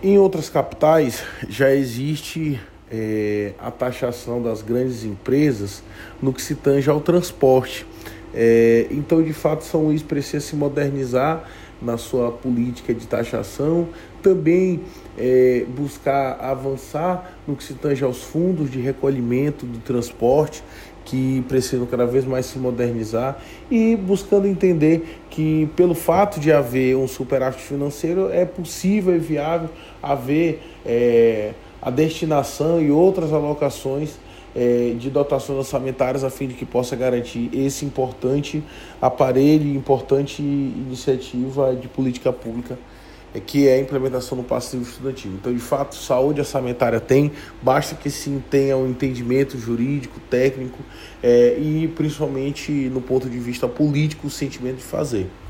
Em outras capitais já existe a taxação das grandes empresas no que se tange ao transporte. Então, de fato, São Luís precisa se modernizar na sua política de taxação, também buscar avançar no que se tange aos fundos de recolhimento do transporte, que precisam cada vez mais se modernizar, e buscando entender que, pelo fato de haver um superávit financeiro, é possível e viável haver a destinação e outras alocações de dotações orçamentárias a fim de que possa garantir esse importante aparelho, importante iniciativa de política pública, que é a implementação do passivo estudantil. Então, de fato, saúde orçamentária tem, basta que se tenha um entendimento jurídico, técnico e, principalmente, no ponto de vista político, o sentimento de fazer.